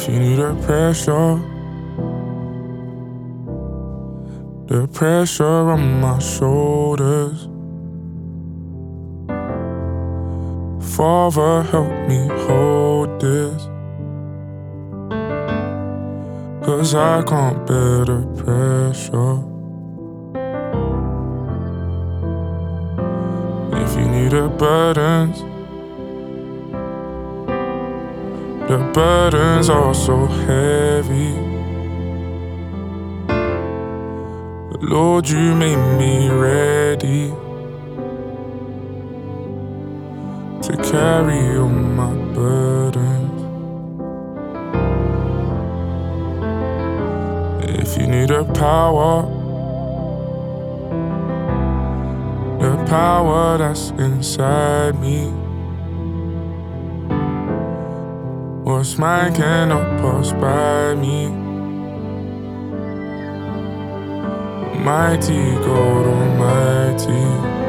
If you knew the pressure on my shoulders. Father, help me hold this, 'cause I can't bear the pressure. If you knew the burdens are so heavy. Lord, you made me ready to carry all my burdens. If you knew the power that's inside me, what's mine cannot pass by me. Mighty God Almighty,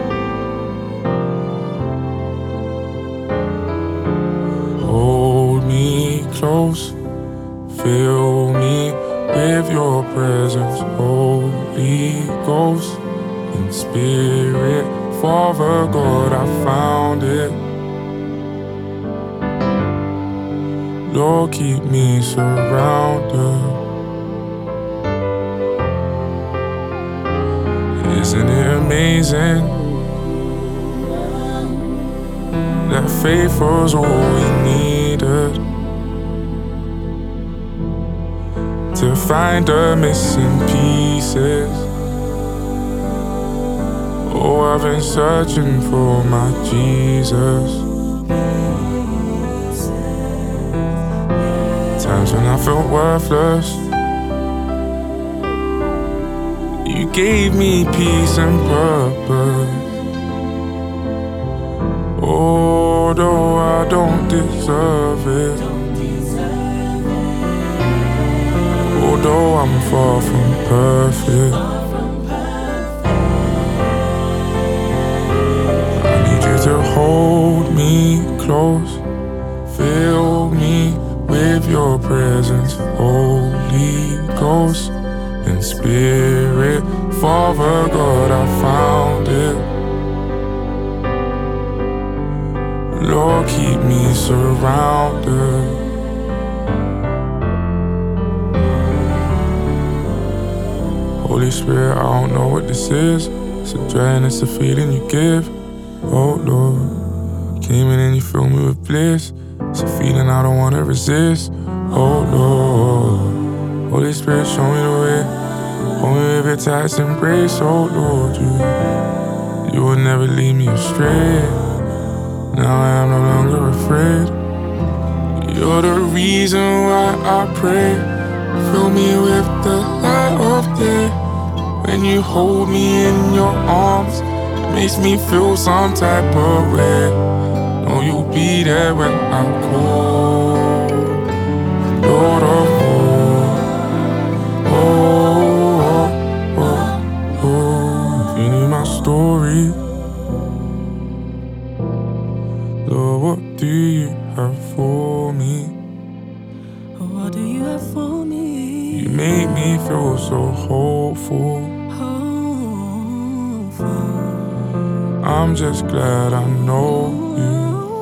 hold me close, fill me with your presence, Holy Ghost and Spirit. Father God, I found it. Lord, keep me surrounded. Isn't it amazing that faith was all we needed to find the missing pieces? Oh, I've been searching for my Jesus. Times when I felt worthless, you gave me peace and purpose. Although I don't deserve it, although I'm far from perfect, I need you to hold me close, fill me with your presence, Holy Ghost and Spirit. Father God, I found it. Lord, keep me surrounded. Holy Spirit, I don't know what this is. It's a joy and it's a feeling you give. Oh Lord, came in and you fill me with bliss. It's a feeling I don't wanna resist. Oh Lord, Holy Spirit, show me the way. Hold me with your tight embrace. Oh Lord, you will never lead me astray. Now I am no longer afraid. You're the reason why I pray. Fill me with the light of day. When you hold me in your arms, it makes me feel some type of way. Know you'll be there when I call. Lord of all, if you knew my story, Lord, what do you have for me? What do you have for me? You make me feel so hopeful. I'm just glad I know you.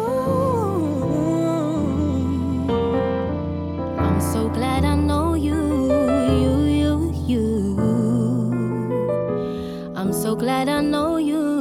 I'm so glad I know you. I'm so glad I know you.